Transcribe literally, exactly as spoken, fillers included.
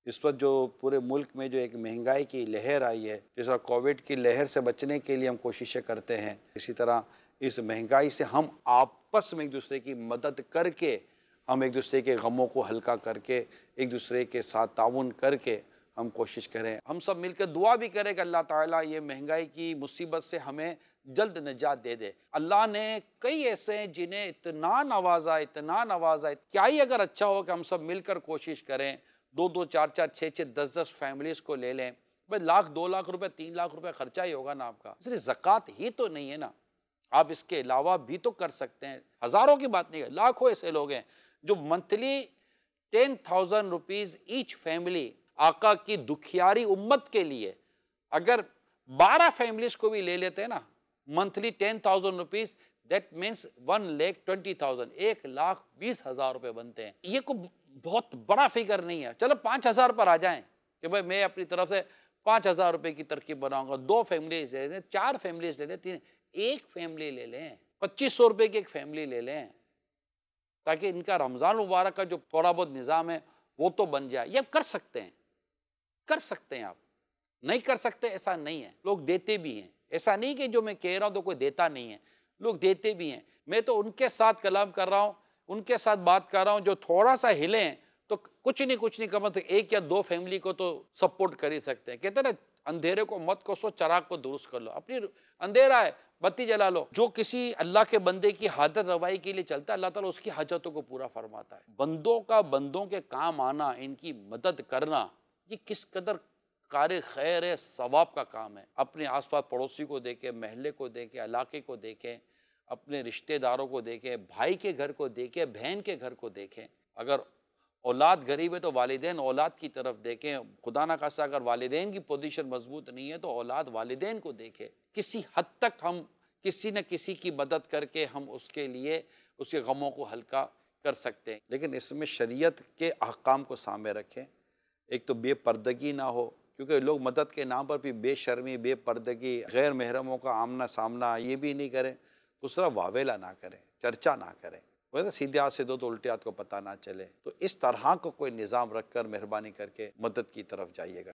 اس وقت جو پورے ملک میں جو ایک مہنگائی کی لہر آئی ہے، جس طرح کووڈ کی لہر سے بچنے کے لیے ہم کوششیں کرتے ہیں، اسی طرح اس مہنگائی سے ہم آپس میں ایک دوسرے کی مدد کر کے، ہم ایک دوسرے کے غموں کو ہلکا کر کے، ایک دوسرے کے ساتھ تعاون کر کے ہم کوشش کریں۔ ہم سب مل کے دعا بھی کریں کہ اللہ تعالیٰ یہ مہنگائی کی مصیبت سے ہمیں جلد نجات دے دے۔ اللہ نے کئی ایسے ہیں جنہیں اتنا نوازا اتنا نوازا، کیا ہی اگر اچھا ہو کہ ہم سب مل کر کوشش کریں، دو دو چار چار چھ چھ دس دس فیملیز کو لے لیں، بھائی لاکھ دو لاکھ روپے تین لاکھ روپے خرچہ ہی ہوگا نا آپ کا۔ صرف زکوٰۃ ہی تو نہیں ہے نا، آپ اس کے علاوہ بھی تو کر سکتے ہیں۔ ہزاروں کی بات نہیں ہے، لاکھوں ایسے لوگ ہیں جو monthly ten thousand rupees each family آقا کی دکھیاری امت کے لیے، اگر بارہ فیملیز کو بھی لے لیتے ہیں نا، monthly ten thousand rupees, that means one lakh twenty thousand, ایک لاکھ بیس ہزار روپے بنتے ہیں۔ یہ کوئی بہت بڑا فگر نہیں ہے، چلو پانچ ہزار پر آ جائیں کہ بھائی میں اپنی طرف سے پانچ ہزار روپے کی ترکیب بناؤں گا، دو فیملیز لے لیں، چار فیملیز لے لیں، تین، ایک فیملی لے لیں، پچیس سو روپے کی ایک فیملی لے لیں، تاکہ ان کا رمضان مبارک کا جو تھوڑا بہت نظام ہے وہ تو بن جائے۔ یہ آپ کر سکتے ہیں، کر سکتے ہیں، آپ نہیں کر سکتے ایسا نہیں ہے، لوگ دیتے بھی ہیں، ایسا نہیں کہ جو میں کہہ رہا ہوں تو کوئی دیتا نہیں ہے، لوگ دیتے بھی ہیں۔ میں تو ان کے ساتھ کلام کر رہا ہوں، ان کے ساتھ بات کر رہا ہوں جو تھوڑا سا ہلیں تو کچھ نہیں کچھ نہیں کم از کم ایک یا دو فیملی کو تو سپورٹ کر ہی سکتے ہیں۔ کہتے ہیں نا، اندھیرے کو مت کوسو، چراغ کو درست کر لو، اپنی اندھیرا ہے بتی جلا لو۔ جو کسی اللہ کے بندے کی حاجت روائی کے لیے چلتا ہے، اللہ تعالیٰ اس کی حاجتوں کو پورا فرماتا ہے۔ بندوں کا بندوں کے کام آنا، ان کی مدد کرنا، یہ کس قدر کار خیر ہے، ثواب کا کام ہے۔ اپنے آس پاس پڑوسی کو دیکھیں، محلے کو دیکھیں، علاقے کو دیکھیں، اپنے رشتہ داروں کو دیکھیں، بھائی کے گھر کو دیکھیں، بہن کے گھر کو دیکھیں۔ اگر اولاد غریب ہے تو والدین اولاد کی طرف دیکھیں، خدا نہ خواستہ اگر والدین کی پوزیشن مضبوط نہیں ہے تو اولاد والدین کو دیکھے۔ کسی حد تک ہم کسی نہ کسی کی مدد کر کے ہم اس کے لیے اس کے غموں کو ہلکا کر سکتے ہیں، لیکن اس میں شریعت کے احکام کو سامنے رکھیں۔ ایک تو بے پردگی نہ ہو، کیونکہ لوگ مدد کے نام پر بھی بے شرمی، بے پردگی، غیر محرموں کا آمنا سامنا یہ بھی نہیں کریں۔ دوسرا واویلا نہ کریں، چرچا نہ کریں، وہ سیدھے ہاتھ سے دو تو الٹے ہاتھ کو پتہ نہ چلے۔ تو اس طرح کو کوئی نظام رکھ کر مہربانی کر کے مدد کی طرف جائیے گا۔